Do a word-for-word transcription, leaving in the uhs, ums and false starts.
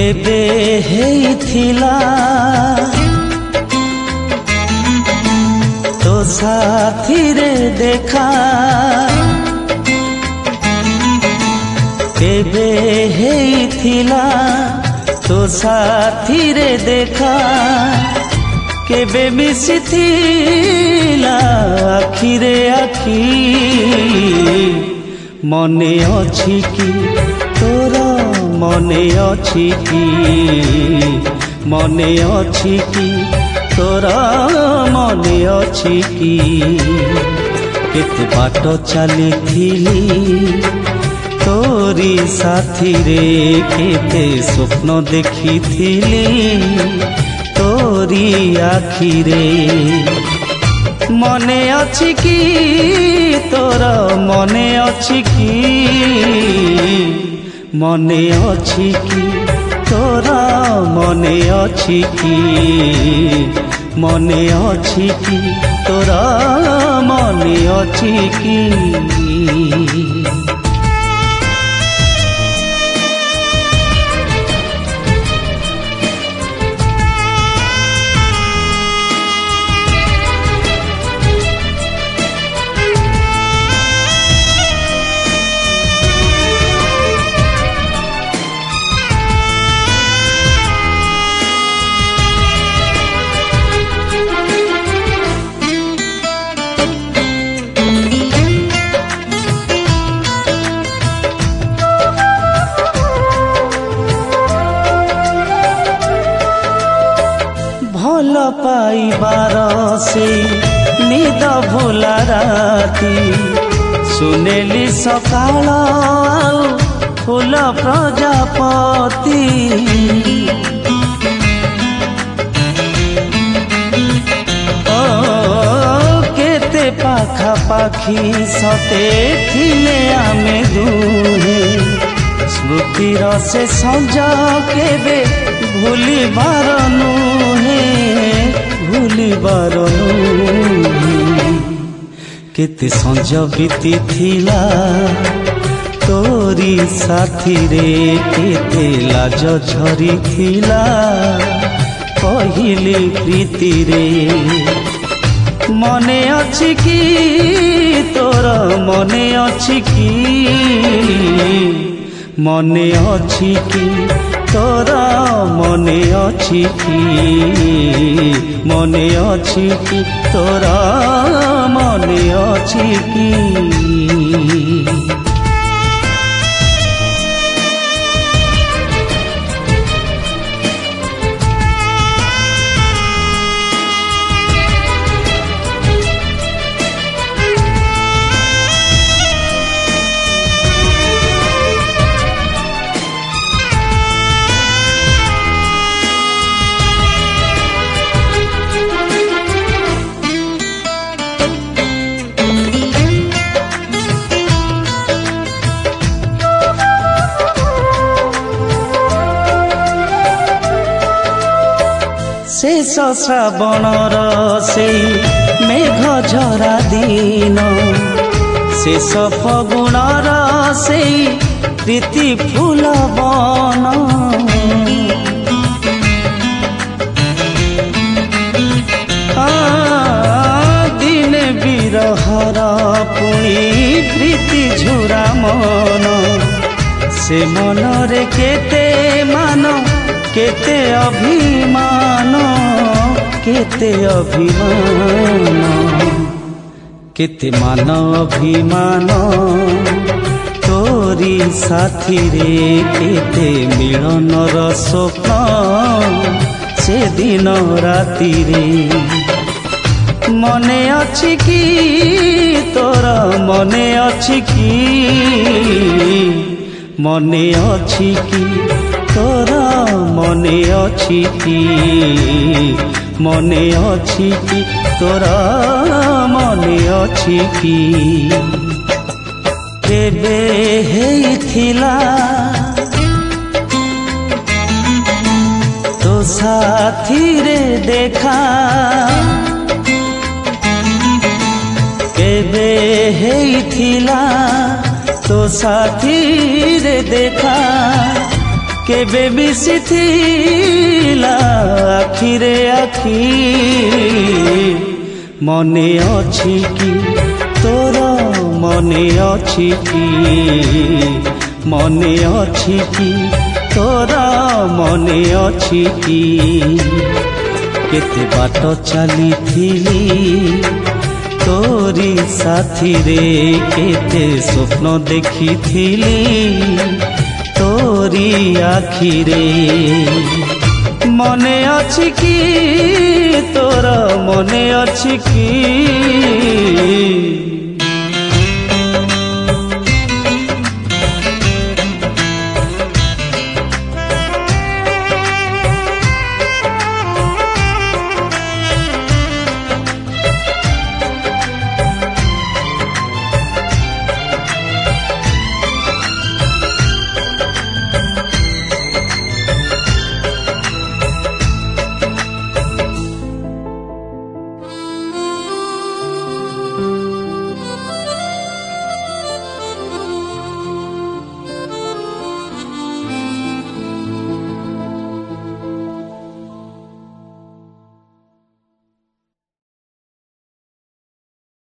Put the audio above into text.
केबे हेइथिला तो साथी रे देखा केबे हेइथिला तो साथी रे देखा केबे मिसिथिला आखि रे आखि मने अछि कि तोरा मने अछि कि मने अछि कि तोरा मने अछि कि केते बाट चलीथिली तोरी साथी रे केते स्वप्न देखिथिली तोरी आखि रे मने अछि कि तोरा मने अछि कि मने अछि कि तोरा मने अछि कि मने अछि कि तोरा मने अछि कि भल पाइबार से निद भुला राती सुनेली सकाळ फूल प्रजापति ओ केते पाखा पाखी सते थिले आमे दुहे स्मृतिर से संजा केबे भूली बारनु भूली बारनु केते संज बीती थिला तोरी साथी रे केते लाज झरी थिला कहिली प्रीति रे मने अछि कि तोर मने अछि कि मने अछि कि तोरा मने अछि कि मने अछि कि तोरा मने अछि कि शेष श्रावणर से मेघ झरा दिन शेष फगुणर से प्रीति फूल बन दिन बिरहर पुणी प्रीति झुरा मन से मनरे केते मान केते अभिमान केते अभिमान केते मान अभिमान तोरी साथी रे केते मिलनर स्वप्न से दिन राति रे मने अछि कि तोरा मने अछि कि मने अछि कि तोरा मने अछि कि मने अछि कि तोरा मने अछि कि केबे हेइथिला तो साथी रे देखा केबे हेइथिला तो साथी रे देखा केबे मिशिथिला आखिरे आखि मने अछि कि तोर मने अछि कि मने अछि कि तोर मने अछि कि केते बाट चली तोरी साथी रे केते स्वप्न देखी तोरी आखिरे मने अछि कि तोर मने अछि कि